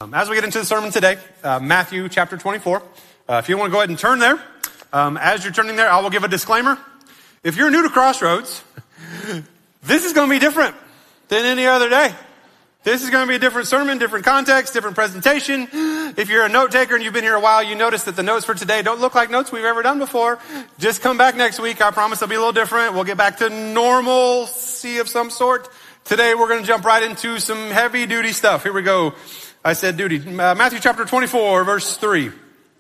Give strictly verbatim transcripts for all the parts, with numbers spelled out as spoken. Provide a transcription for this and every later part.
Um, as we get into the sermon today, uh, Matthew chapter twenty-four. Uh, if you want to go ahead and turn there, um, as you're turning there, I will give a disclaimer. If you're new to Crossroads, this is going to be different than any other day. This is going to be a different sermon, different context, different presentation. If you're a note taker and you've been here a while, you notice that the notes for today don't look like notes we've ever done before. Just come back next week. I promise they'll be a little different. We'll get back to normalcy of some sort. Today we're going to jump right into some heavy duty stuff. Here we go. I said duty. Uh, Matthew chapter twenty-four, verse three.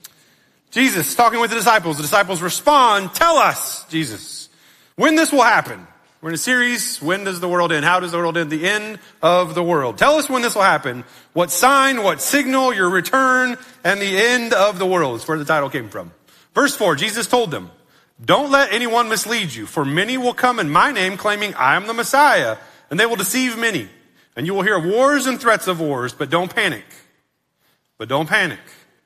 Jesus talking with the disciples. The disciples respond, tell us, Jesus, when this will happen. We're in a series, when does the world end? How does the world end? The end of the world. Tell us when this will happen. What sign, what signal, your return, and the end of the world. Is where the title came from. Verse four, Jesus told them, don't let anyone mislead you, for many will come in my name claiming I am the Messiah, and they will deceive many. And you will hear of wars and threats of wars, but don't panic. But don't panic.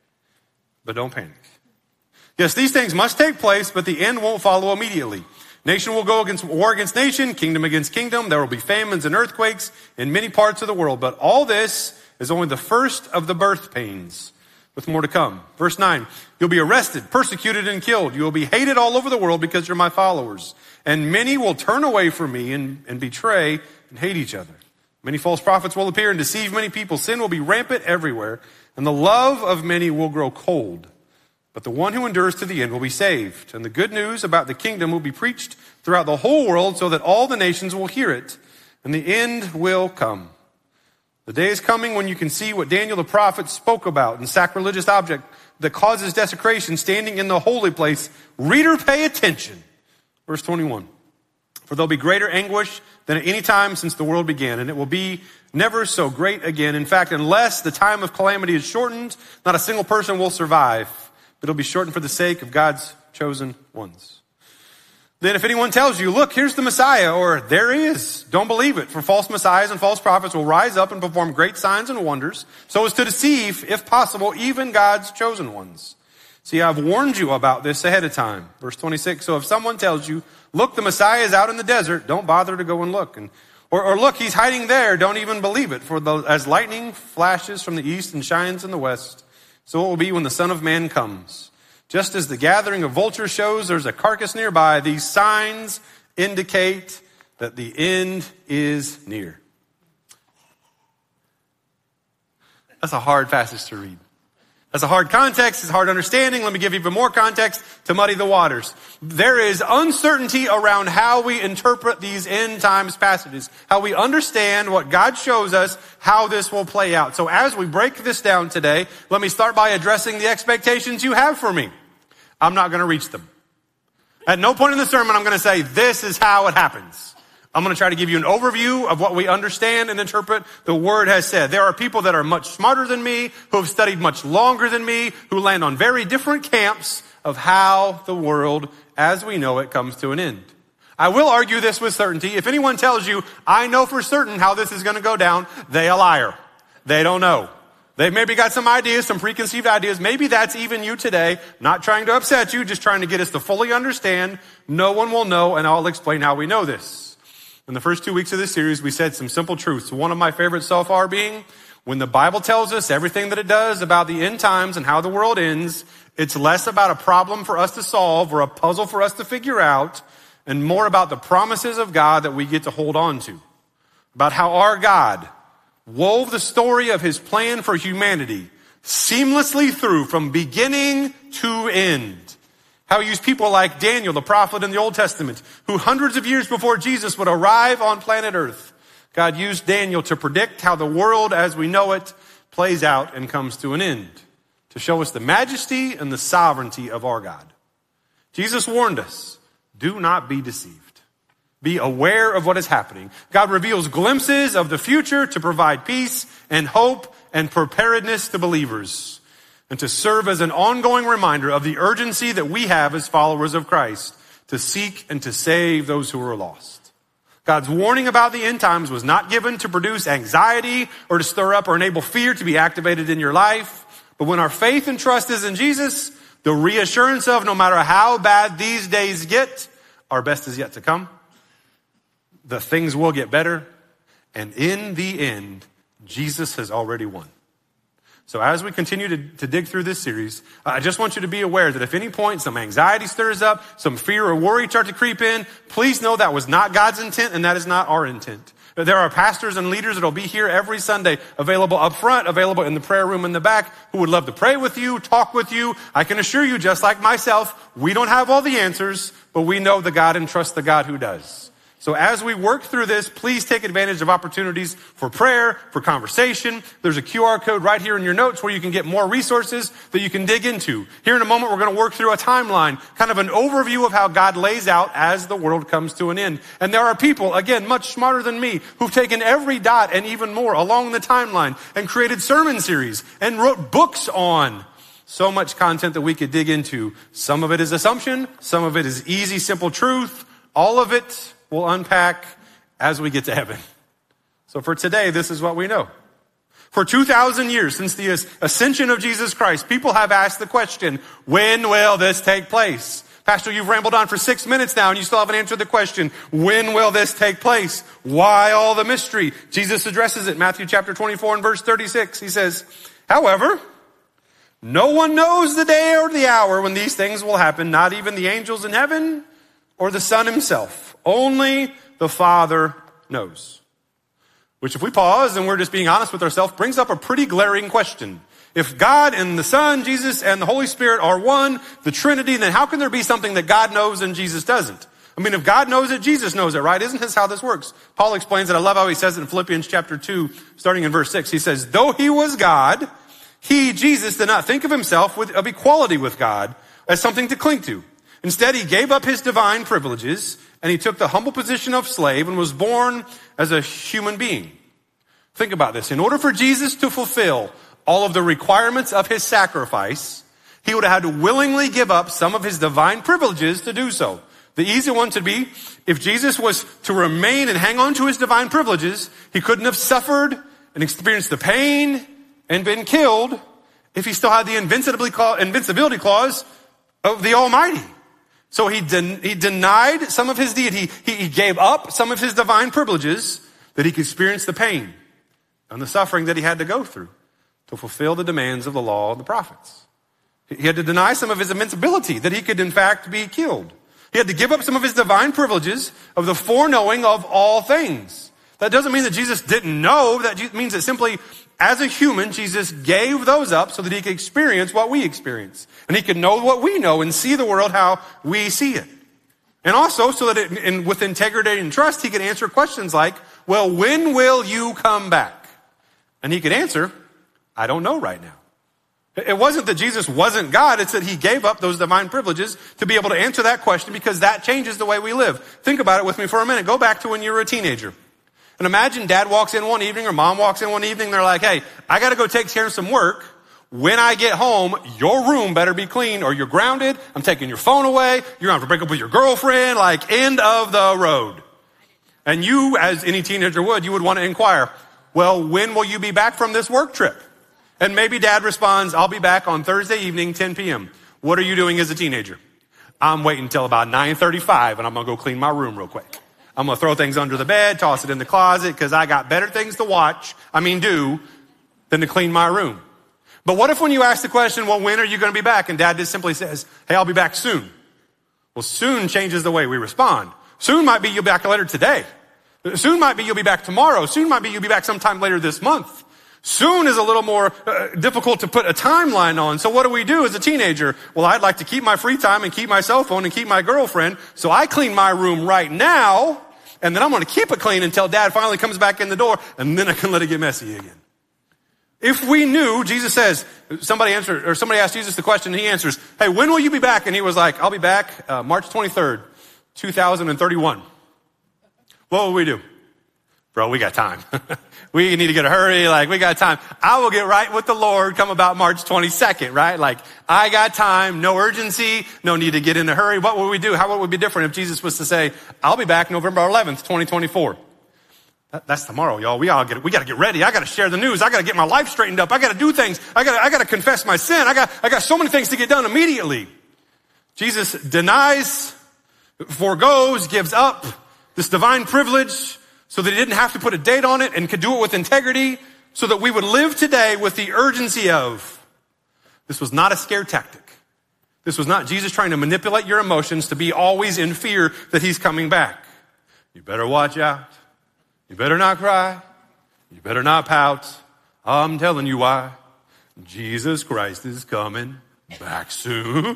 But don't panic. Yes, these things must take place, but the end won't follow immediately. Nation will go against war against nation, kingdom against kingdom. There will be famines and earthquakes in many parts of the world. But all this is only the first of the birth pains, with more to come. Verse nine, you'll be arrested, persecuted, and killed. You will be hated all over the world because you're my followers. And many will turn away from me and, and betray and hate each other. Many false prophets will appear and deceive many people. Sin will be rampant everywhere, and the love of many will grow cold. But the one who endures to the end will be saved. And the good news about the kingdom will be preached throughout the whole world so that all the nations will hear it, and the end will come. The day is coming when you can see what Daniel the prophet spoke about in sacrilegious object that causes desecration standing in the holy place. Reader, pay attention. Verse twenty-one. For there'll be greater anguish than at any time since the world began, and it will be never so great again. In fact, unless the time of calamity is shortened, not a single person will survive. But it'll be shortened for the sake of God's chosen ones. Then if anyone tells you, look, here's the Messiah, or there he is, don't believe it. For false messiahs and false prophets will rise up and perform great signs and wonders, so as to deceive, if possible, even God's chosen ones. See, I've warned you about this ahead of time. Verse twenty-six, so if someone tells you, look, the Messiah is out in the desert, don't bother to go and look. And, or, or look, he's hiding there, don't even believe it. For the, as lightning flashes from the east and shines in the west, so it will be when the Son of Man comes. Just as the gathering of vultures shows there's a carcass nearby, these signs indicate that the end is near. That's a hard passage to read. That's a hard context. It's hard understanding. Let me give you even more context to muddy the waters. There is uncertainty around how we interpret these end times passages, how we understand what God shows us, how this will play out. So as we break this down today, let me start by addressing the expectations you have for me. I'm not going to reach them. At no point in the sermon I'm going to say, this is how it happens. I'm going to try to give you an overview of what we understand and interpret the word has said. There are people that are much smarter than me, who have studied much longer than me, who land on very different camps of how the world as we know it comes to an end. I will argue this with certainty. If anyone tells you, I know for certain how this is going to go down, they a liar. They don't know. They've maybe got some ideas, some preconceived ideas. Maybe that's even you today. Not trying to upset you, just trying to get us to fully understand. No one will know, and I'll explain how we know this. In the first two weeks of this series, we said some simple truths. One of my favorites so far being, when the Bible tells us everything that it does about the end times and how the world ends, it's less about a problem for us to solve or a puzzle for us to figure out, and more about the promises of God that we get to hold on to. About how our God wove the story of his plan for humanity seamlessly through from beginning to end. How he used people like Daniel, the prophet in the Old Testament, who hundreds of years before Jesus would arrive on planet Earth. God used Daniel to predict how the world as we know it plays out and comes to an end, to show us the majesty and the sovereignty of our God. Jesus warned us, do not be deceived. Be aware of what is happening. God reveals glimpses of the future to provide peace and hope and preparedness to believers, and to serve as an ongoing reminder of the urgency that we have as followers of Christ to seek and to save those who are lost. God's warning about the end times was not given to produce anxiety or to stir up or enable fear to be activated in your life. But when our faith and trust is in Jesus, the reassurance of no matter how bad these days get, our best is yet to come. The things will get better. And in the end, Jesus has already won. So as we continue to, to dig through this series, I just want you to be aware that if any point some anxiety stirs up, some fear or worry start to creep in, please know that was not God's intent and that is not our intent. There are pastors and leaders that will be here every Sunday, available up front, available in the prayer room in the back, who would love to pray with you, talk with you. I can assure you, just like myself, we don't have all the answers, but we know the God and trust the God who does. So as we work through this, please take advantage of opportunities for prayer, for conversation. There's a Q R code right here in your notes where you can get more resources that you can dig into. Here in a moment, we're going to work through a timeline, kind of an overview of how God lays out as the world comes to an end. And there are people, again, much smarter than me, who've taken every dot and even more along the timeline and created sermon series and wrote books on. So much content that we could dig into. Some of it is assumption. Some of it is easy, simple truth. All of it we'll unpack as we get to heaven. So for today, this is what we know. For two thousand years, since the ascension of Jesus Christ, people have asked the question, when will this take place? Pastor, you've rambled on for six minutes now and you still haven't answered the question, when will this take place? Why all the mystery? Jesus addresses it, Matthew chapter twenty-four and verse thirty-six. He says, however, no one knows the day or the hour when these things will happen, not even the angels in heaven or the Son himself. Only the Father knows. Which, if we pause and we're just being honest with ourselves, brings up a pretty glaring question. If God and the Son, Jesus, and the Holy Spirit are one, the Trinity, then how can there be something that God knows and Jesus doesn't? I mean, if God knows it, Jesus knows it, right? Isn't this how this works? Paul explains it. I love how he says it in Philippians chapter two, starting in verse six. He says, though he was God, he, Jesus, did not think of himself with, of equality with God as something to cling to. Instead, he gave up his divine privileges and he took the humble position of slave and was born as a human being. Think about this. In order for Jesus to fulfill all of the requirements of his sacrifice, he would have had to willingly give up some of his divine privileges to do so. The easy one to be, if Jesus was to remain and hang on to his divine privileges, he couldn't have suffered and experienced the pain and been killed if he still had the invincibility clause of the Almighty. So he, den- he denied some of his deity. He, he gave up some of his divine privileges that he could experience the pain and the suffering that he had to go through to fulfill the demands of the law and the prophets. He had to deny some of his invincibility, that he could in fact be killed. He had to give up some of his divine privileges of the foreknowing of all things. That doesn't mean that Jesus didn't know. That means that simply, as a human, Jesus gave those up so that he could experience what we experience. And he could know what we know and see the world how we see it. And also so that it, and with integrity and trust, he could answer questions like, well, when will you come back? And he could answer, I don't know right now. It wasn't that Jesus wasn't God. It's that he gave up those divine privileges to be able to answer that question, because that changes the way we live. Think about it with me for a minute. Go back to when you were a teenager. And imagine dad walks in one evening or mom walks in one evening. They're like, hey, I got to go take care of some work. When I get home, your room better be clean or you're grounded. I'm taking your phone away. You're going to have to break up with your girlfriend, like end of the road. And you, as any teenager would, you would want to inquire, well, when will you be back from this work trip? And maybe dad responds, I'll be back on Thursday evening, ten p.m. What are you doing as a teenager? I'm waiting until about nine thirty-five and I'm going to go clean my room real quick. I'm going to throw things under the bed, toss it in the closet, because I got better things to watch, I mean do, than to clean my room. But what if when you ask the question, well, when are you going to be back? And dad just simply says, hey, I'll be back soon. Well, soon changes the way we respond. Soon might be you'll be back later today. Soon might be you'll be back tomorrow. Soon might be you'll be back sometime later this month. Soon is a little more uh, difficult to put a timeline on. So what do we do as a teenager? Well, I'd like to keep my free time and keep my cell phone and keep my girlfriend. So I clean my room right now, and then I'm going to keep it clean until dad finally comes back in the door, and then I can let it get messy again. If we knew, Jesus says, somebody answered, or somebody asked Jesus the question, and he answers, hey, when will you be back? And he was like, I'll be back uh, March twenty-third, two thousand thirty-one. What will we do? Bro, we got time. We need to get a hurry. Like, we got time. I will get right with the Lord come about March twenty-second, right? Like, I got time, no urgency, no need to get in a hurry. What would we do? How would it be different if Jesus was to say, I'll be back November eleventh, twenty twenty-four? That, that's tomorrow, y'all. We all get, we got to get ready. I got to share the news. I got to get my life straightened up. I got to do things. I got, I got to confess my sin. I got, I got so many things to get done immediately. Jesus denies, forgoes, gives up this divine privilege so that he didn't have to put a date on it and could do it with integrity so that we would live today with the urgency of. This was not a scare tactic. This was not Jesus trying to manipulate your emotions to be always in fear that he's coming back. You better watch out. You better not cry. You better not pout. I'm telling you why. Jesus Christ is coming back soon.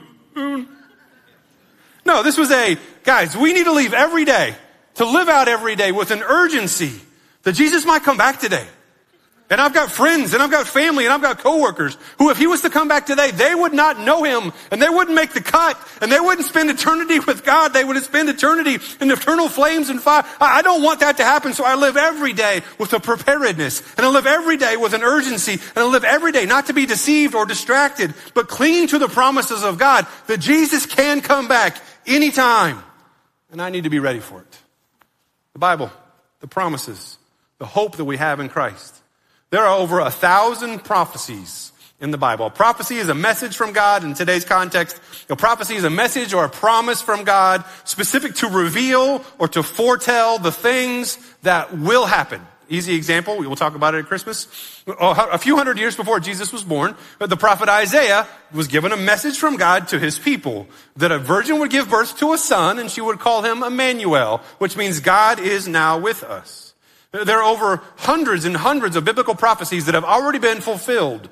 No, this was a, guys, we need to leave every day, to live out every day with an urgency that Jesus might come back today. And I've got friends and I've got family and I've got coworkers who, if he was to come back today, they would not know him and they wouldn't make the cut and they wouldn't spend eternity with God. They would spend eternity in eternal flames and fire. I don't want that to happen. So I live every day with a preparedness, and I live every day with an urgency, and I live every day not to be deceived or distracted, but cling to the promises of God that Jesus can come back anytime. And I need to be ready for it. The Bible, the promises, the hope that we have in Christ. There are over a thousand prophecies in the Bible. A prophecy is a message from God in today's context. A prophecy is a message or a promise from God specific to reveal or to foretell the things that will happen. Easy example, we will talk about it at Christmas. A few hundred years before Jesus was born, the prophet Isaiah was given a message from God to his people that a virgin would give birth to a son and she would call him Emmanuel, which means God is now with us. There are over hundreds and hundreds of biblical prophecies that have already been fulfilled.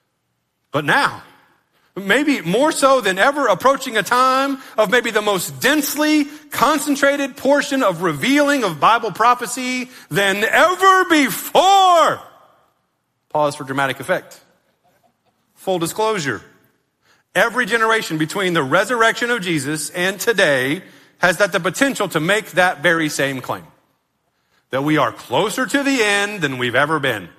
But now, maybe more so than ever, approaching a time of maybe the most densely concentrated portion of revealing of Bible prophecy than ever before. Pause for dramatic effect. Full disclosure. Every generation between the resurrection of Jesus and today has that the potential to make that very same claim. That we are closer to the end than we've ever been.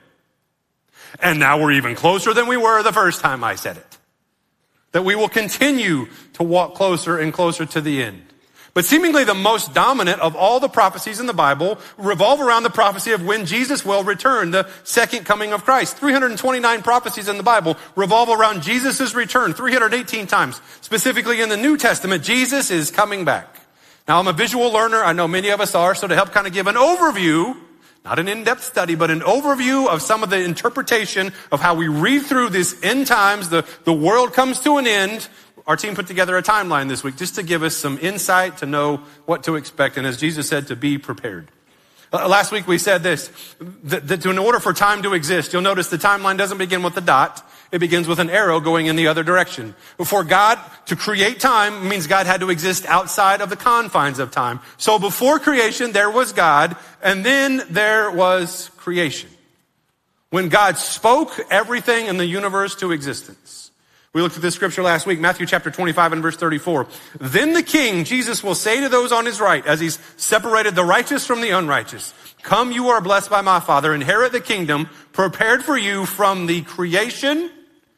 And now we're even closer than we were the first time I said it. That we will continue to walk closer and closer to the end. But seemingly the most dominant of all the prophecies in the Bible revolve around the prophecy of when Jesus will return, the second coming of Christ. three hundred twenty-nine prophecies in the Bible revolve around Jesus' return, three hundred eighteen times. Specifically in the New Testament, Jesus is coming back. Now, I'm a visual learner. I know many of us are. So to help kind of give an overview, not an in-depth study, but an overview of some of the interpretation of how we read through this end times, the, the world comes to an end. Our team put together a timeline this week just to give us some insight to know what to expect. And as Jesus said, to be prepared. Uh, last week we said this, that, that in order for time to exist, you'll notice the timeline doesn't begin with a dot. It begins with an arrow going in the other direction. For God to create time means God had to exist outside of the confines of time. So before creation, there was God, and then there was creation. When God spoke everything in the universe to existence. We looked at this scripture last week, Matthew chapter twenty-five and verse thirty-four. Then the King, Jesus, will say to those on his right, as he's separated the righteous from the unrighteous, come, you are blessed by my Father, inherit the kingdom prepared for you from the creation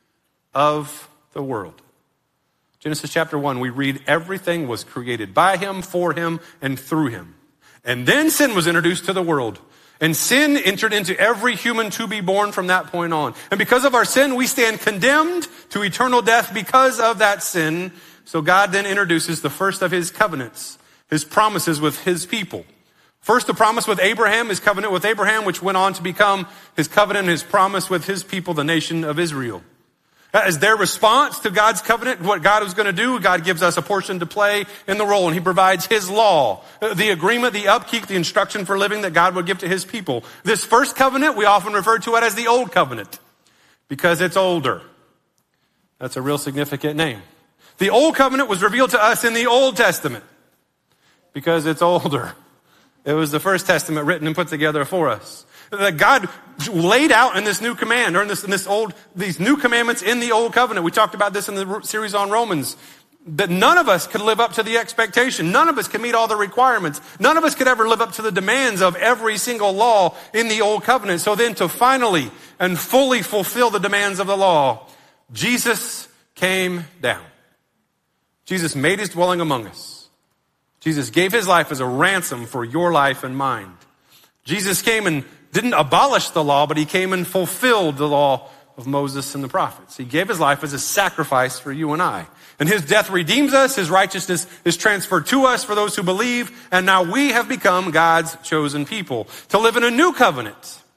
of the world. Genesis chapter one, we read everything was created by him, for him, and through him. And then sin was introduced to the world. And sin entered into every human to be born from that point on. And because of our sin, we stand condemned to eternal death because of that sin. So God then introduces the first of his covenants, his promises with his people. First, the promise with Abraham, his covenant with Abraham, which went on to become his covenant, his promise with his people, the nation of Israel. As their response to God's covenant, what God was going to do, God gives us a portion to play in the role, and he provides his law, the agreement, the upkeep, the instruction for living that God would give to his people. This first covenant, we often refer to it as the old covenant because it's older. That's a real significant name. The old covenant was revealed to us in the Old Testament because it's older. It was the first testament written and put together for us. That God laid out in this new command, or in this, in this old, these new commandments in the old covenant. We talked about this in the series on Romans, that none of us could live up to the expectation. None of us could meet all the requirements. None of us could ever live up to the demands of every single law in the old covenant. So then to finally and fully fulfill the demands of the law, Jesus came down. Jesus made his dwelling among us. Jesus gave his life as a ransom for your life and mine. Jesus came and didn't abolish the law, but he came and fulfilled the law of Moses and the prophets. He gave his life as a sacrifice for you and I. And his death redeems us. His righteousness is transferred to us for those who believe. And now we have become God's chosen people to live in a new covenant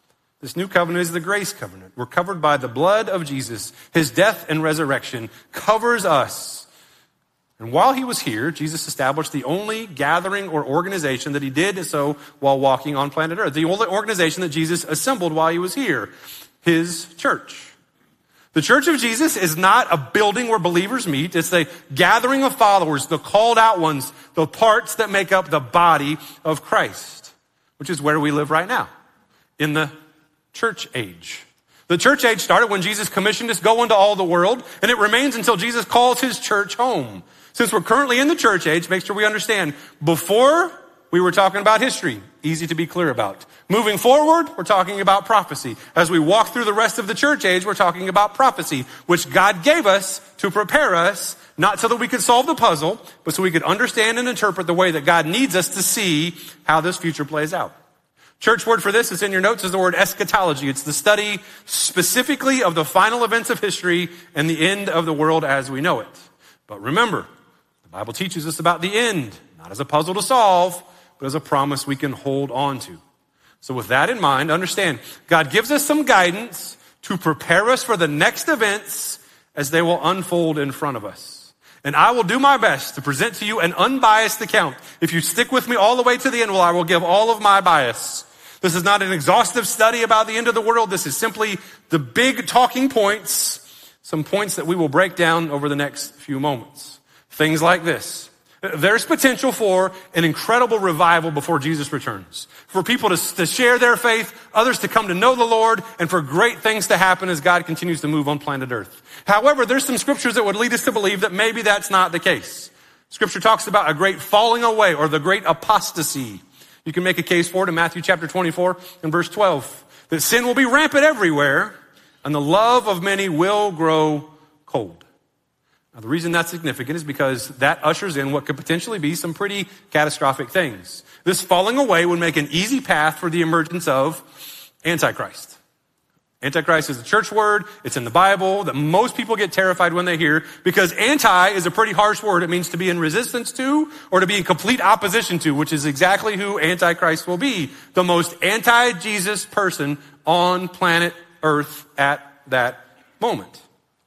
This new covenant is the grace covenant. We're covered by the blood of Jesus. His death and resurrection covers us. And while he was here, Jesus established the only gathering or organization that he did so while walking on planet Earth. The only organization that Jesus assembled while he was here, his church. The church of Jesus is not a building where believers meet. It's a gathering of followers, the called out ones, the parts that make up the body of Christ, which is where we live right now, in the church age. The church age started when Jesus commissioned us, go into all the world, and it remains until Jesus calls his church home. Since we're currently in the church age, make sure we understand, before we were talking about history, easy to be clear about. Moving forward, we're talking about prophecy. As we walk through the rest of the church age, we're talking about prophecy, which God gave us to prepare us, not so that we could solve the puzzle, but so we could understand and interpret the way that God needs us to see how this future plays out. Church word for this, it's in your notes, is the word eschatology. It's the study specifically of the final events of history and the end of the world as we know it. But remember, the Bible teaches us about the end, not as a puzzle to solve, but as a promise we can hold on to. So with that in mind, understand, God gives us some guidance to prepare us for the next events as they will unfold in front of us. And I will do my best to present to you an unbiased account. If you stick with me all the way to the end, well, I will give all of my bias. This is not an exhaustive study about the end of the world. This is simply the big talking points, some points that we will break down over the next few moments. Things like this. There's potential for an incredible revival before Jesus returns. For people to, to share their faith, others to come to know the Lord, and for great things to happen as God continues to move on planet Earth. However, there's some scriptures that would lead us to believe that maybe that's not the case. Scripture talks about a great falling away or the great apostasy. You can make a case for it in Matthew chapter twenty-four and verse twelve. That sin will be rampant everywhere and the love of many will grow cold. Now, the reason that's significant is because that ushers in what could potentially be some pretty catastrophic things. This falling away would make an easy path for the emergence of Antichrist. Antichrist is a church word. It's in the Bible that most people get terrified when they hear because anti is a pretty harsh word. It means to be in resistance to or to be in complete opposition to, which is exactly who Antichrist will be. The most anti-Jesus person on planet Earth at that moment.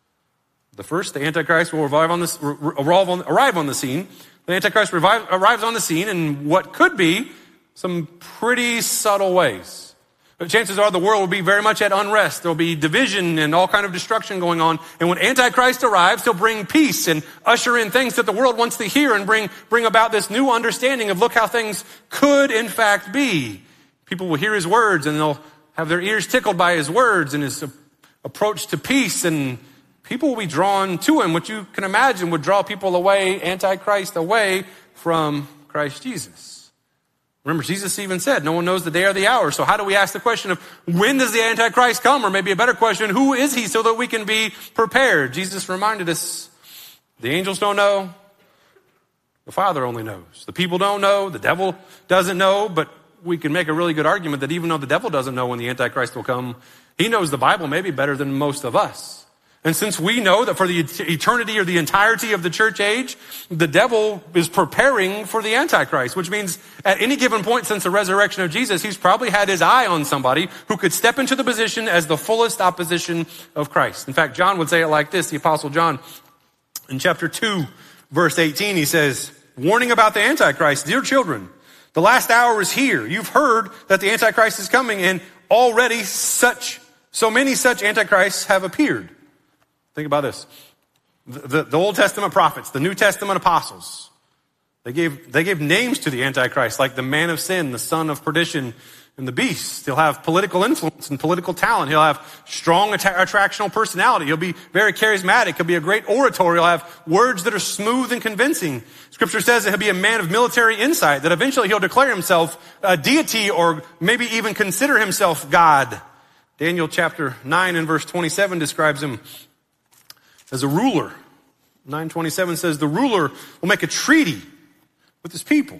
The first, the Antichrist will arrive on, this, arrive on, arrive on the scene. The Antichrist revive, arrives on the scene in what could be some pretty subtle ways. But chances are the world will be very much at unrest. There'll be division and all kind of destruction going on. And when Antichrist arrives, he'll bring peace and usher in things that the world wants to hear and bring, bring about this new understanding of look how things could in fact be. People will hear his words and they'll have their ears tickled by his words and his approach to peace, and people will be drawn to him, which you can imagine would draw people away, Antichrist away from Christ Jesus. Remember, Jesus even said, no one knows the day or the hour. So how do we ask the question of when does the Antichrist come? Or maybe a better question, who is he so that we can be prepared? Jesus reminded us, the angels don't know. The Father only knows. The people don't know. The devil doesn't know. But we can make a really good argument that even though the devil doesn't know when the Antichrist will come, he knows the Bible maybe better than most of us. And since we know that for the eternity or the entirety of the church age, the devil is preparing for the Antichrist, which means at any given point since the resurrection of Jesus, he's probably had his eye on somebody who could step into the position as the fullest opposition of Christ. In fact, John would say it like this, the Apostle John, in chapter two, verse eighteen, he says, warning about the Antichrist, dear children, the last hour is here. You've heard that the Antichrist is coming, and already such, so many such Antichrists have appeared. Think about this. The, the, the Old Testament prophets, the New Testament apostles, they gave, they gave names to the Antichrist, like the man of sin, the son of perdition, and the beast. He'll have political influence and political talent. He'll have strong att- attractional personality. He'll be very charismatic. He'll be a great orator. He'll have words that are smooth and convincing. Scripture says that he'll be a man of military insight, that eventually he'll declare himself a deity or maybe even consider himself God. Daniel chapter nine and verse twenty-seven describes him as a ruler. nine twenty-seven says the ruler will make a treaty with his people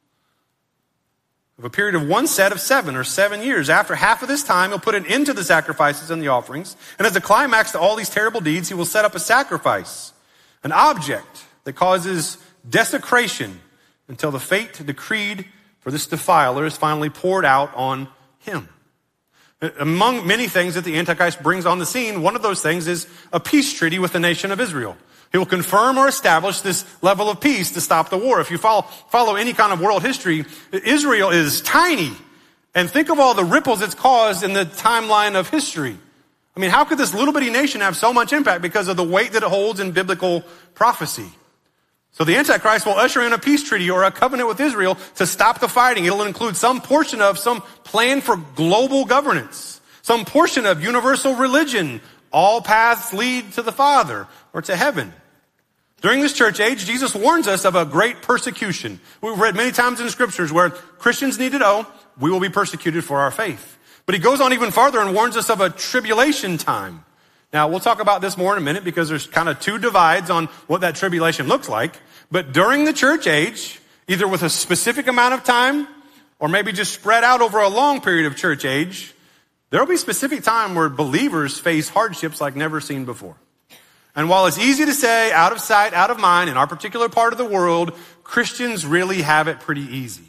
of a period of one set of seven or seven years. After half of this time, he'll put an end to the sacrifices and the offerings. And as a climax to all these terrible deeds, he will set up a sacrifice, an object that causes desecration until the fate decreed for this defiler is finally poured out on him. Among many things that the Antichrist brings on the scene, one of those things is a peace treaty with the nation of Israel. He will confirm or establish this level of peace to stop the war. If you follow, follow any kind of world history, Israel is tiny. And think of all the ripples it's caused in the timeline of history. I mean, how could this little bitty nation have so much impact? Because of the weight that it holds in biblical prophecy. So the Antichrist will usher in a peace treaty or a covenant with Israel to stop the fighting. It'll include some portion of some plan for global governance, some portion of universal religion. All paths lead to the Father or to heaven. During this church age, Jesus warns us of a great persecution. We've read many times in the scriptures where Christians need to know we will be persecuted for our faith. But he goes on even farther and warns us of a tribulation time. Now, we'll talk about this more in a minute because there's kind of two divides on what that tribulation looks like. But during the church age, either with a specific amount of time or maybe just spread out over a long period of church age, there will be a specific time where believers face hardships like never seen before. And while it's easy to say out of sight, out of mind in our particular part of the world, Christians really have it pretty easy.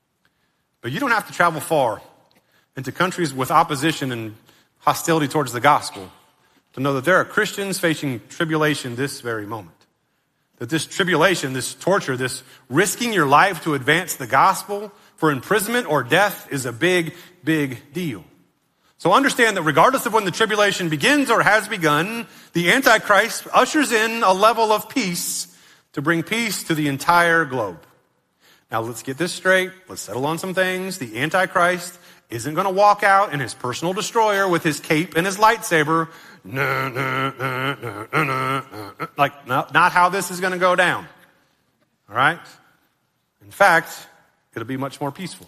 But you don't have to travel far into countries with opposition and hostility towards the gospel to know that there are Christians facing tribulation this very moment. That this tribulation, this torture, this risking your life to advance the gospel for imprisonment or death is a big, big deal. So understand that regardless of when the tribulation begins or has begun, the Antichrist ushers in a level of peace to bring peace to the entire globe. Now let's get this straight. Let's settle on some things. The Antichrist isn't going to walk out in his personal destroyer with his cape and his lightsaber. No, no, no, no, no, no. Like, no, not how this is going to go down. All right? In fact, it'll be much more peaceful.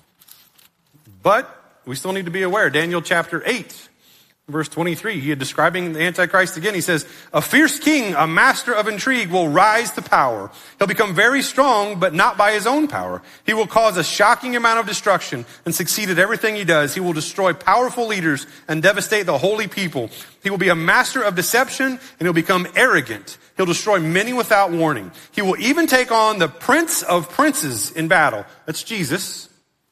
But we still need to be aware. Daniel chapter eight, verse twenty-three, he is describing the Antichrist again. He says, a fierce king, a master of intrigue, will rise to power. He'll become very strong, but not by his own power. He will cause a shocking amount of destruction and succeed at everything he does. He will destroy powerful leaders and devastate the holy people. He will be a master of deception, and he'll become arrogant. He'll destroy many without warning. He will even take on the prince of princes in battle. That's Jesus.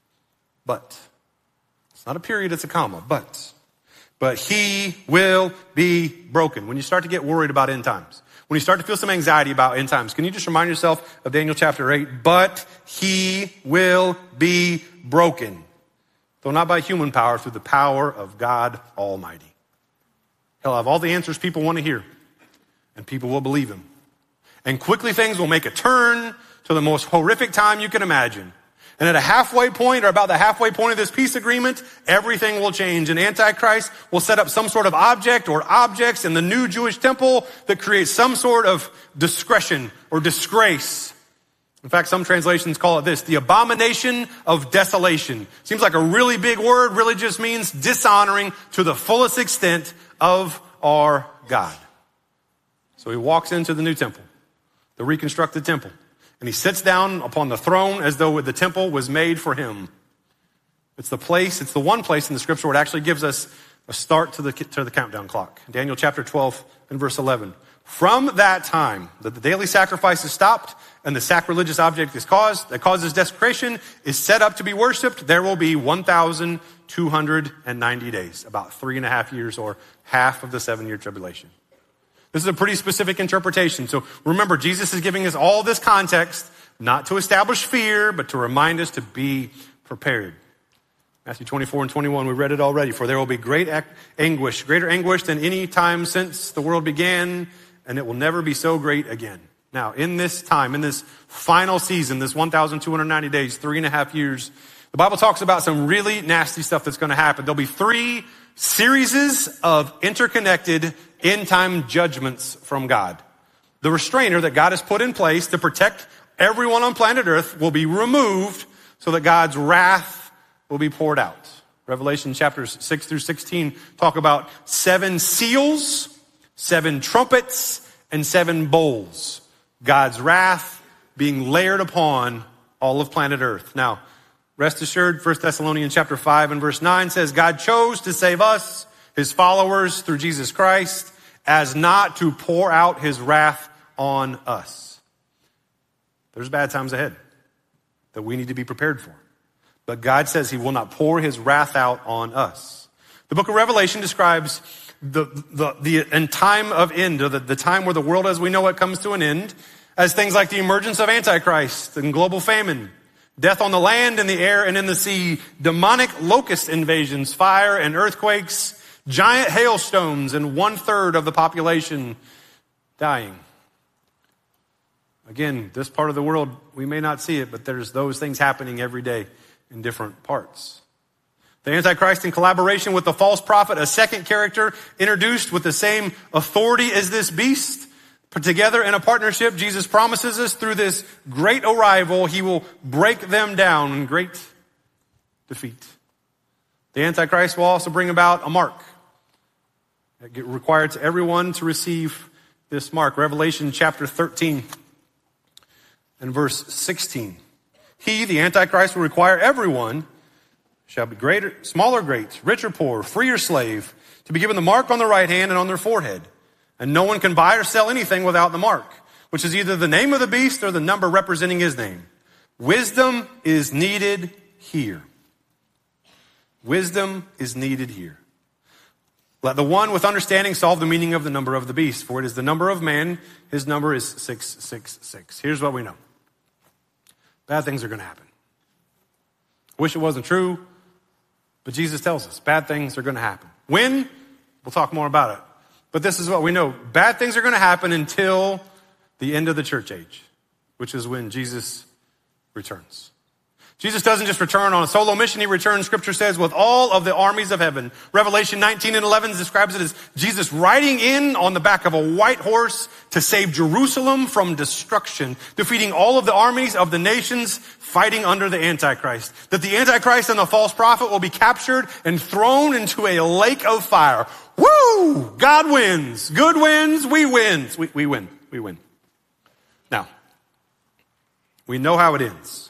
But it's not a period, it's a comma. But But he will be broken. When you start to get worried about end times, when you start to feel some anxiety about end times, can you just remind yourself of Daniel chapter eight? But he will be broken, though not by human power, through the power of God Almighty. He'll have all the answers people want to hear, and people will believe him. And quickly things will make a turn to the most horrific time you can imagine. And at a halfway point, or about the halfway point of this peace agreement, everything will change. And Antichrist will set up some sort of object or objects in the new Jewish temple that creates some sort of discretion or disgrace. In fact, some translations call it this, the abomination of desolation. Seems like a really big word, really just means dishonoring to the fullest extent of our God. So he walks into the new temple, the reconstructed temple. And he sits down upon the throne as though the temple was made for him. It's the place, it's the one place in the scripture where it actually gives us a start to the, to the countdown clock. Daniel chapter twelve and verse eleven. From that time that the daily sacrifice is stopped and the sacrilegious object is caused, that causes desecration, is set up to be worshiped, there will be one thousand two hundred ninety days, about three and a half years or half of the seven year tribulation. This is a pretty specific interpretation. So remember, Jesus is giving us all this context, not to establish fear, but to remind us to be prepared. Matthew twenty-four and twenty-one, we read it already. For there will be great anguish, greater anguish than any time since the world began, and it will never be so great again. Now, in this time, in this final season, this one thousand two hundred ninety days, three and a half years, the Bible talks about some really nasty stuff that's going to happen. There'll be three series of interconnected end-time judgments from God. The restrainer that God has put in place to protect everyone on planet Earth will be removed so that God's wrath will be poured out. Revelation chapters six through sixteen talk about seven seals, seven trumpets, and seven bowls. God's wrath being layered upon all of planet Earth. Now, rest assured, First Thessalonians chapter five and verse nine says, God chose to save us, his followers, through Jesus Christ, as not to pour out his wrath on us. There's bad times ahead that we need to be prepared for. But God says he will not pour his wrath out on us. The book of Revelation describes the, the, the in time of end, or the, the time where the world as we know it comes to an end, as things like the emergence of Antichrist and global famine, death on the land, in the air, and in the sea, demonic locust invasions, fire and earthquakes, giant hailstones, and one third of the population dying. Again, this part of the world, we may not see it, but there's those things happening every day in different parts. The Antichrist, in collaboration with the false prophet, a second character introduced with the same authority as this beast, put together in a partnership, Jesus promises us through this great arrival, he will break them down in great defeat. The Antichrist will also bring about a mark that get required to everyone to receive this mark. Revelation chapter thirteen and verse sixteen. He, the Antichrist, will require everyone, shall be greater, small or great, rich or poor, free or slave, to be given the mark on their right hand and on their forehead. And no one can buy or sell anything without the mark, which is either the name of the beast or the number representing his name. Wisdom is needed here. Wisdom is needed here. Let the one with understanding solve the meaning of the number of the beast, for it is the number of man. His number is six six six. Here's what we know. Bad things are going to happen. Wish it wasn't true, but Jesus tells us bad things are going to happen. When? We'll talk more about it. But this is what we know. Bad things are going to happen until the end of the church age, which is when Jesus returns. Jesus doesn't just return on a solo mission. He returns, scripture says, with all of the armies of heaven. Revelation nineteen and eleven describes it as Jesus riding in on the back of a white horse to save Jerusalem from destruction, defeating all of the armies of the nations fighting under the Antichrist. That the Antichrist and the false prophet will be captured and thrown into a lake of fire. Woo! God wins. Good wins. We win. We, we win. We win. Now, we know how it ends.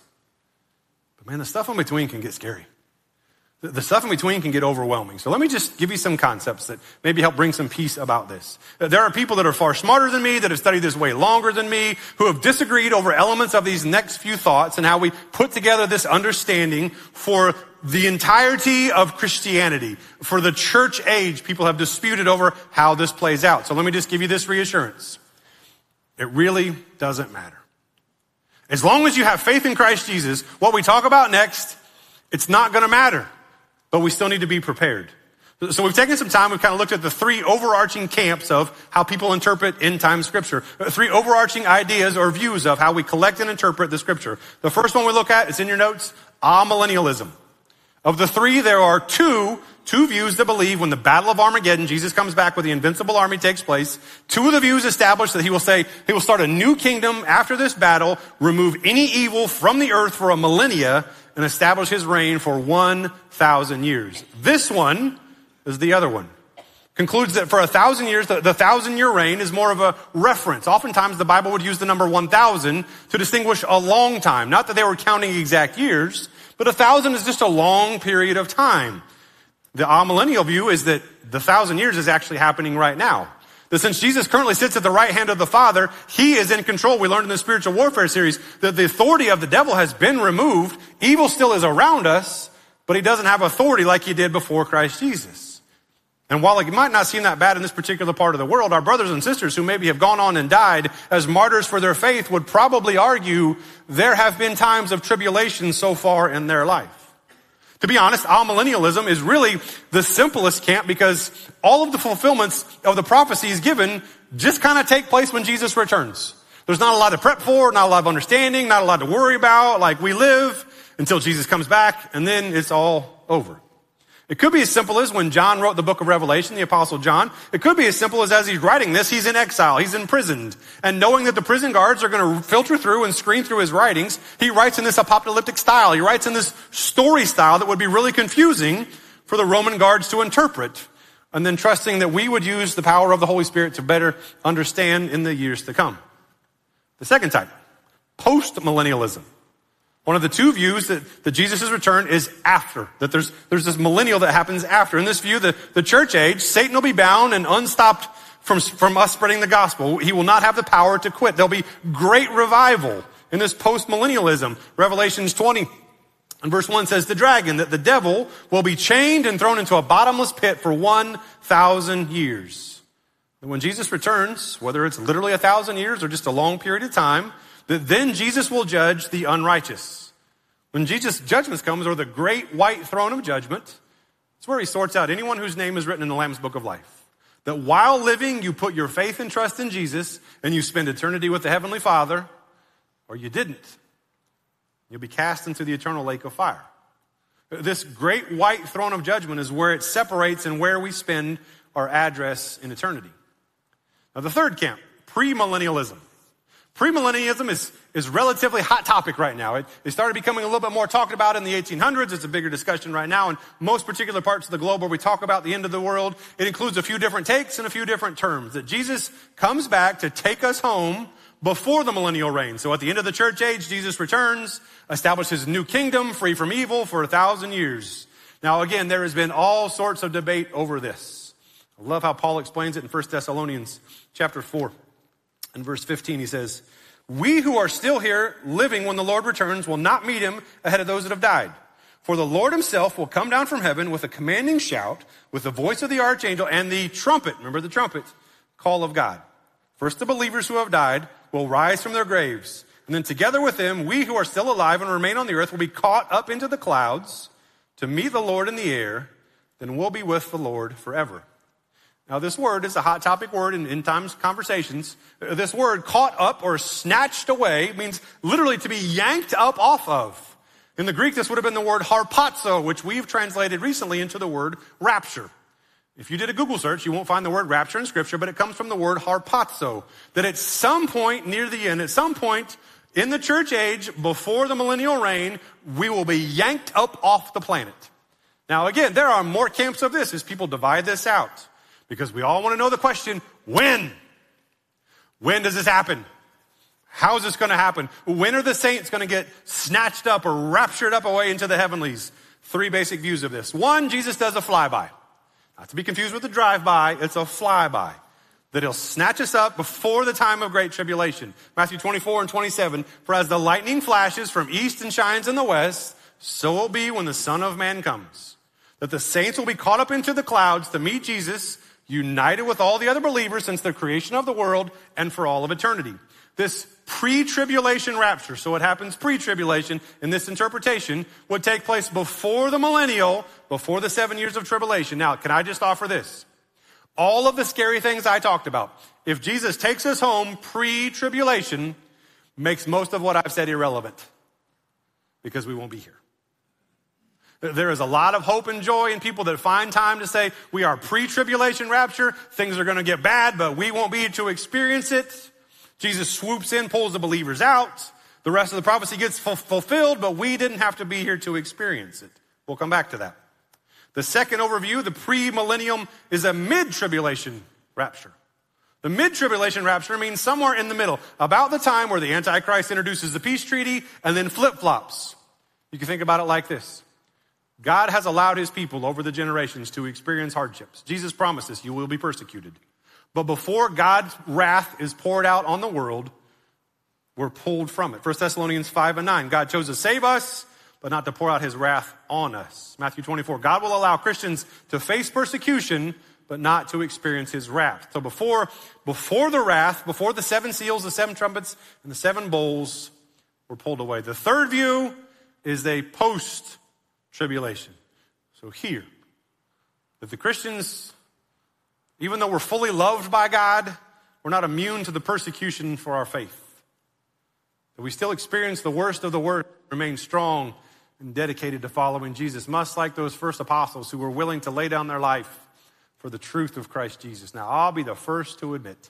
But man, the stuff in between can get scary. The, the stuff in between can get overwhelming. So let me just give you some concepts that maybe help bring some peace about this. There are people that are far smarter than me, that have studied this way longer than me, who have disagreed over elements of these next few thoughts and how we put together this understanding for the entirety of Christianity. For the church age, people have disputed over how this plays out. So let me just give you this reassurance. It really doesn't matter. As long as you have faith in Christ Jesus, what we talk about next, it's not going to matter. But we still need to be prepared. So we've taken some time, we've kind of looked at the three overarching camps of how people interpret end-time scripture. Three overarching ideas or views of how we collect and interpret the scripture. The first one we look at, it's in your notes, amillennialism. Of the three, there are two, two views that believe when the Battle of Armageddon, Jesus comes back with the invincible army takes place. Two of the views establish that he will say, he will start a new kingdom after this battle, remove any evil from the earth for a millennia, and establish his reign for one thousand years. This one is the other one. Concludes that for a thousand years, the, the thousand year reign is more of a reference. Oftentimes the Bible would use the number one thousand to distinguish a long time. Not that they were counting exact years, but a thousand is just a long period of time. The amillennial view is that the thousand years is actually happening right now. That since Jesus currently sits at the right hand of the Father, he is in control. We learned in the spiritual warfare series that the authority of the devil has been removed. Evil still is around us, but he doesn't have authority like he did before Christ Jesus. And while it might not seem that bad in this particular part of the world, our brothers and sisters who maybe have gone on and died as martyrs for their faith would probably argue there have been times of tribulation so far in their life. To be honest, amillennialism is really the simplest camp because all of the fulfillments of the prophecies given just kind of take place when Jesus returns. There's not a lot to prep for, not a lot of understanding, not a lot to worry about. Like we live until Jesus comes back and then it's all over. It could be as simple as when John wrote the book of Revelation, the apostle John. It could be as simple as as he's writing this, he's in exile, he's imprisoned. And knowing that the prison guards are going to filter through and screen through his writings, he writes in this apocalyptic style. He writes in this story style that would be really confusing for the Roman guards to interpret. And then trusting that we would use the power of the Holy Spirit to better understand in the years to come. The second type, post-millennialism. One of the two views that, that Jesus' return is after, that there's, there's this millennial that happens after. In this view, the, the church age, Satan will be bound and unstopped from, from us spreading the gospel. He will not have the power to quit. There'll be great revival in this post-millennialism. Revelations twenty And verse one says, the dragon, that the devil will be chained and thrown into a bottomless pit for one thousand years. And when Jesus returns, whether it's literally a thousand years or just a long period of time, that then Jesus will judge the unrighteous. When Jesus' judgment comes, or the great white throne of judgment, it's where he sorts out anyone whose name is written in the Lamb's book of life. That while living, you put your faith and trust in Jesus and you spend eternity with the Heavenly Father, or you didn't. You'll be cast into the eternal lake of fire. This great white throne of judgment is where it separates and where we spend our address in eternity. Now the third camp, premillennialism. Premillennialism is, is relatively hot topic right now. It, it started becoming a little bit more talked about in the eighteen hundreds. It's a bigger discussion right now in most particular parts of the globe where we talk about the end of the world. It includes a few different takes and a few different terms. That Jesus comes back to take us home before the millennial reign. So at the end of the church age, Jesus returns, establishes a new kingdom free from evil for a thousand years. Now again, there has been all sorts of debate over this. I love how Paul explains it in First Thessalonians chapter four and verse fifteen. He says, we who are still here living when the Lord returns will not meet him ahead of those that have died. For the Lord himself will come down from heaven with a commanding shout, with the voice of the archangel and the trumpet, remember the trumpet, call of God. First the believers who have died will rise from their graves. And then together with them, we who are still alive and remain on the earth will be caught up into the clouds to meet the Lord in the air. Then we'll be with the Lord forever. Now this word is a hot topic word in end times conversations. This word caught up or snatched away means literally to be yanked up off of. In the Greek, this would have been the word harpazo, which we've translated recently into the word rapture. If you did a Google search, you won't find the word rapture in scripture, but it comes from the word harpazo. That at some point near the end, at some point in the church age, before the millennial reign, we will be yanked up off the planet. Now again, there are more camps of this as people divide this out. Because we all want to know the question, when? When does this happen? How is this going to happen? When are the saints going to get snatched up or raptured up away into the heavenlies? Three basic views of this. One, Jesus does a flyby. Not to be confused with the drive-by, it's a flyby. That he'll snatch us up before the time of great tribulation. Matthew twenty-four and twenty-seven, for as the lightning flashes from east and shines in the west, so will be when the Son of Man comes. That the saints will be caught up into the clouds to meet Jesus, united with all the other believers since the creation of the world and for all of eternity. This pre-tribulation rapture, so it happens pre-tribulation in this interpretation, would take place before the millennial, before the seven years of tribulation. Now, can I just offer this? All of the scary things I talked about, if Jesus takes us home pre-tribulation, makes most of what I've said irrelevant because we won't be here. There is a lot of hope and joy in people that find time to say, we are pre-tribulation rapture, things are going to get bad, but we won't be here to experience it. Jesus swoops in, pulls the believers out. The rest of the prophecy gets f- fulfilled, but we didn't have to be here to experience it. We'll come back to that. The second overview, the pre-millennium, is a mid-tribulation rapture. The mid-tribulation rapture means somewhere in the middle, about the time where the Antichrist introduces the peace treaty and then flip-flops. You can think about it like this. God has allowed his people over the generations to experience hardships. Jesus promises you will be persecuted. But before God's wrath is poured out on the world, we're pulled from it. First Thessalonians five and nine, God chose to save us, but not to pour out his wrath on us. Matthew twenty-four, God will allow Christians to face persecution, but not to experience his wrath. So before, before the wrath, before the seven seals, the seven trumpets, and the seven bowls, we're pulled away. The third view is a post tribulation. So here, that the Christians, even though we're fully loved by God, we're not immune to the persecution for our faith. That we still experience the worst of the worst, remain strong and dedicated to following Jesus, much like those first apostles who were willing to lay down their life for the truth of Christ Jesus. Now, I'll be the first to admit,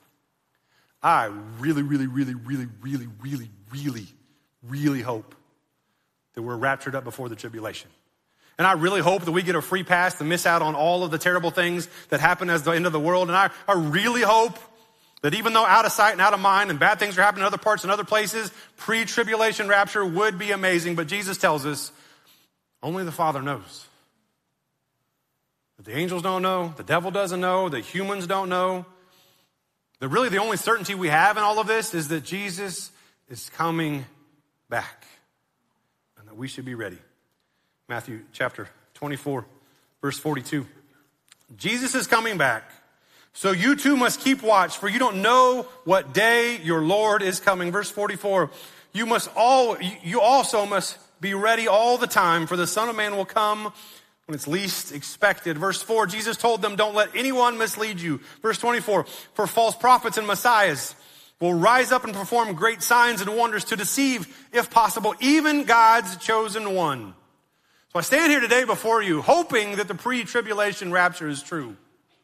I really, really, really, really, really, really, really, really hope that we're raptured up before the tribulation. And I really hope that we get a free pass to miss out on all of the terrible things that happen as the end of the world. And I, I really hope that even though out of sight and out of mind and bad things are happening in other parts and other places, pre-tribulation rapture would be amazing. But Jesus tells us only the Father knows. That the angels don't know, the devil doesn't know, the humans don't know. That really the only certainty we have in all of this is that Jesus is coming back and that we should be ready. Matthew chapter twenty-four, verse forty-two. Jesus is coming back, so you too must keep watch, for you don't know what day your Lord is coming. Verse forty-four, you must all, you also must be ready all the time, for the Son of Man will come when it's least expected. Verse four, Jesus told them, don't let anyone mislead you. Verse twenty-four, for false prophets and messiahs will rise up and perform great signs and wonders to deceive, if possible, even God's chosen one. So I stand here today before you, hoping that the pre-tribulation rapture is true,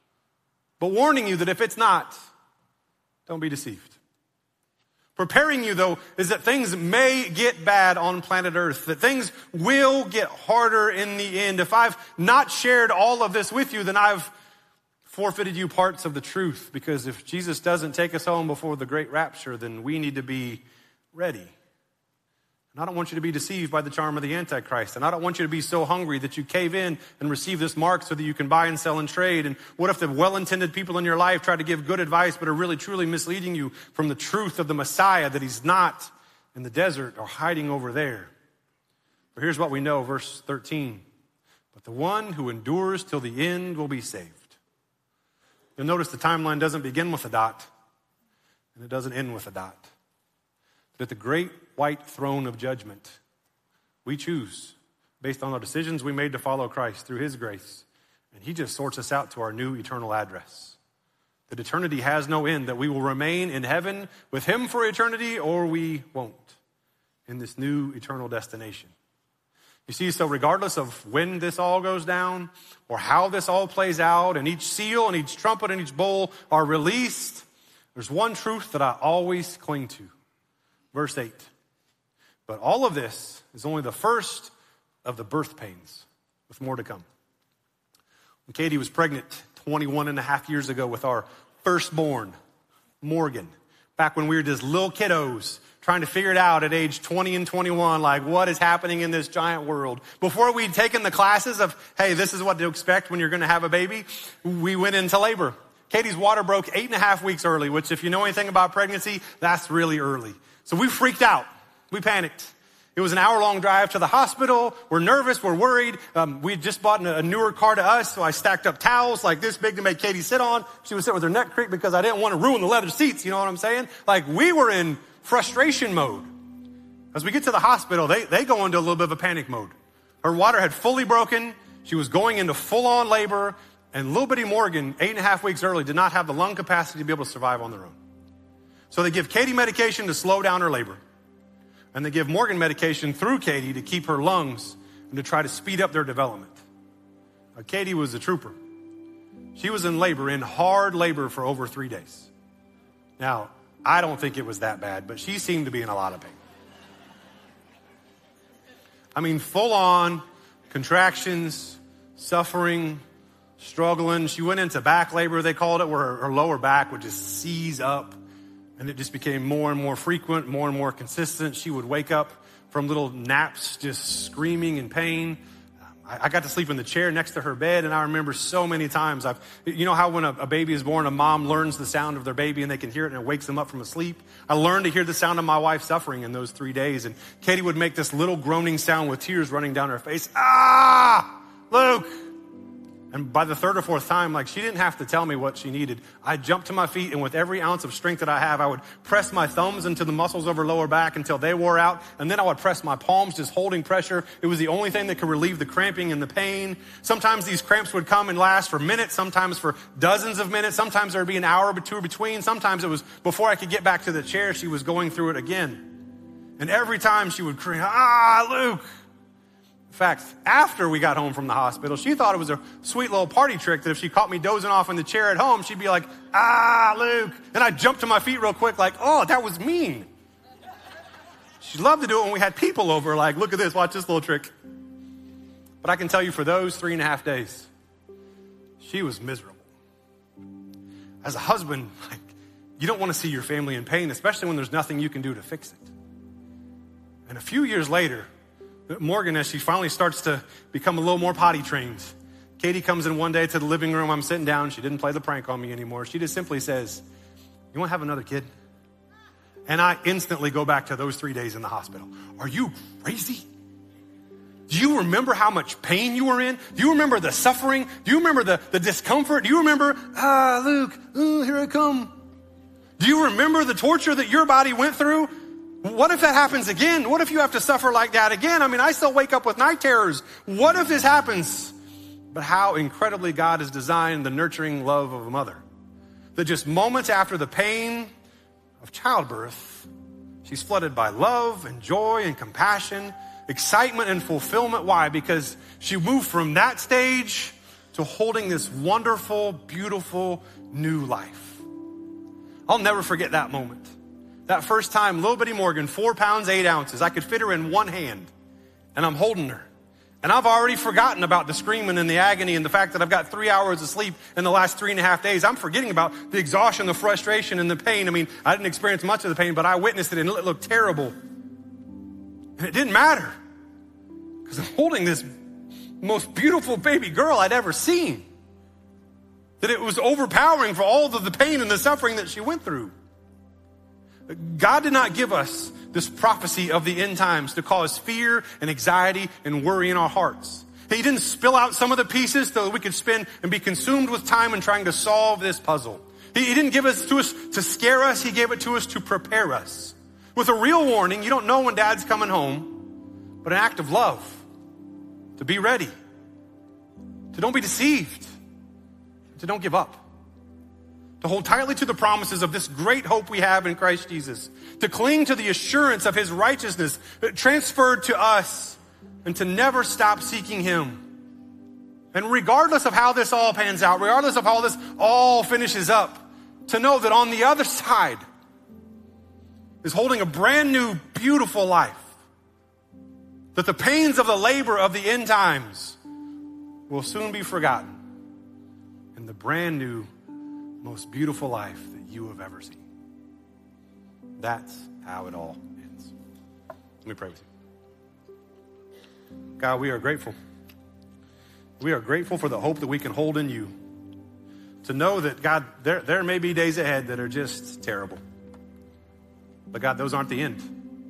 but warning you that if it's not, don't be deceived. Preparing you, though, is that things may get bad on planet Earth, that things will get harder in the end. If I've not shared all of this with you, then I've forfeited you parts of the truth, because if Jesus doesn't take us home before the great rapture, then we need to be ready. And I don't want you to be deceived by the charm of the Antichrist. And I don't want you to be so hungry that you cave in and receive this mark so that you can buy and sell and trade. And what if the well-intended people in your life try to give good advice but are really truly misleading you from the truth of the Messiah, that he's not in the desert or hiding over there? But here's what we know, verse thirteen. But the one who endures till the end will be saved. You'll notice the timeline doesn't begin with a dot, and it doesn't end with a dot. But at the great white throne of judgment, we choose based on the decisions we made to follow Christ through his grace. And he just sorts us out to our new eternal address. That eternity has no end, that we will remain in heaven with him for eternity, or we won't in this new eternal destination. You see, so regardless of when this all goes down or how this all plays out, and each seal and each trumpet and each bowl are released, there's one truth that I always cling to. Verse eight. But all of this is only the first of the birth pains, with more to come. When Katie was pregnant twenty-one and a half years ago with our firstborn, Morgan, back when we were just little kiddos, trying to figure it out at age twenty and twenty-one, like what is happening in this giant world. Before we'd taken the classes of, hey, this is what to expect when you're going to have a baby, we went into labor. Katie's water broke eight and a half weeks early, which if you know anything about pregnancy, that's really early. So we freaked out. We panicked. It was an hour-long drive to the hospital. We're nervous. We're worried. Um, we had just bought a newer car to us, so I stacked up towels like this big to make Katie sit on. She would sit with her neck creaked because I didn't want to ruin the leather seats. You know what I'm saying? Like, we were in frustration mode. As we get to the hospital, they, they go into a little bit of a panic mode. Her water had fully broken. She was going into full-on labor. And little bitty Morgan, eight and a half weeks early, did not have the lung capacity to be able to survive on their own. So they give Katie medication to slow down her labor. And they give Morgan medication through Katie to keep her lungs and to try to speed up their development. Now, Katie was a trooper. She was in labor, in hard labor for over three days. Now, I don't think it was that bad, but she seemed to be in a lot of pain. I mean, full on contractions, suffering, struggling. She went into back labor, they called it, where her, her lower back would just seize up. And it just became more and more frequent, more and more consistent. She would wake up from little naps just screaming in pain. I, I got to sleep in the chair next to her bed, and I remember so many times. I've, you know how when a, a baby is born, a mom learns the sound of their baby and they can hear it and it wakes them up from a sleep? I learned to hear the sound of my wife suffering in those three days. And Katie would make this little groaning sound with tears running down her face. Ah, Luke. And by the third or fourth time, like, she didn't have to tell me what she needed. I jumped to my feet, and with every ounce of strength that I have, I would press my thumbs into the muscles of her lower back until they wore out. And then I would press my palms, just holding pressure. It was the only thing that could relieve the cramping and the pain. Sometimes these cramps would come and last for minutes, sometimes for dozens of minutes. Sometimes there would be an hour or two between. Sometimes it was before I could get back to the chair, she was going through it again. And every time she would cry, ah, Luke. In fact, after we got home from the hospital, she thought it was a sweet little party trick that if she caught me dozing off in the chair at home, she'd be like, ah, Luke. And I'd jump to my feet real quick like, oh, that was mean. She loved to do it when we had people over, like, look at this, watch this little trick. But I can tell you, for those three and a half days, she was miserable. As a husband, like, you don't want to see your family in pain, especially when there's nothing you can do to fix it. And a few years later, Morgan, as she finally starts to become a little more potty trained, Katie comes in one day to the living room. I'm sitting down. She didn't play the prank on me anymore. She just simply says, you want to have another kid? And I instantly go back to those three days in the hospital. Are you crazy? Do you remember how much pain you were in? Do you remember the suffering? Do you remember the, the discomfort? Do you remember, ah, Luke, ooh, here I come. Do you remember the torture that your body went through? What if that happens again? What if you have to suffer like that again? I mean, I still wake up with night terrors. What if this happens? But how incredibly God has designed the nurturing love of a mother. That just moments after the pain of childbirth, she's flooded by love and joy and compassion, excitement and fulfillment. Why? Because she moved from that stage to holding this wonderful, beautiful new life. I'll never forget that moment. That first time, little bitty Morgan, four pounds, eight ounces. I could fit her in one hand, and I'm holding her. And I've already forgotten about the screaming and the agony and the fact that I've got three hours of sleep in the last three and a half days. I'm forgetting about the exhaustion, the frustration, and the pain. I mean, I didn't experience much of the pain, but I witnessed it, and it looked terrible. And it didn't matter, because I'm holding this most beautiful baby girl I'd ever seen. That it was overpowering for all of the pain and the suffering that she went through. God did not give us this prophecy of the end times to cause fear and anxiety and worry in our hearts. He didn't spill out some of the pieces so that we could spend and be consumed with time in trying to solve this puzzle. He, he didn't give it to us to scare us. He gave it to us to prepare us. With a real warning, you don't know when dad's coming home, but an act of love. To be ready. To don't be deceived. To don't give up. To hold tightly to the promises of this great hope we have in Christ Jesus. To cling to the assurance of his righteousness transferred to us. And to never stop seeking him. And regardless of how this all pans out, regardless of how this all finishes up, to know that on the other side is holding a brand new, beautiful life. That the pains of the labor of the end times will soon be forgotten. And the brand new, most beautiful life that you have ever seen. That's how it all ends. Let me pray with you. God, we are grateful. We are grateful for the hope that we can hold in you. To know that, God, there, there may be days ahead that are just terrible. But God, those aren't the end.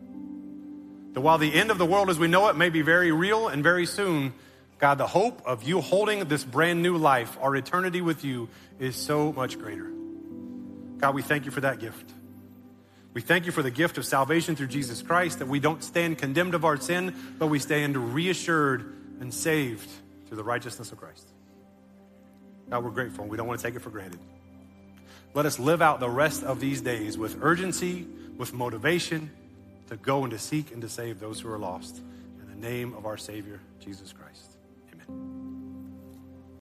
That while the end of the world as we know it may be very real and very soon, God, the hope of you holding this brand new life, our eternity with you, is so much greater. God, we thank you for that gift. We thank you for the gift of salvation through Jesus Christ, that we don't stand condemned of our sin, but we stand reassured and saved through the righteousness of Christ. God, we're grateful, and we don't want to take it for granted. Let us live out the rest of these days with urgency, with motivation, to go and to seek and to save those who are lost. In the name of our Savior, Jesus Christ. Amen.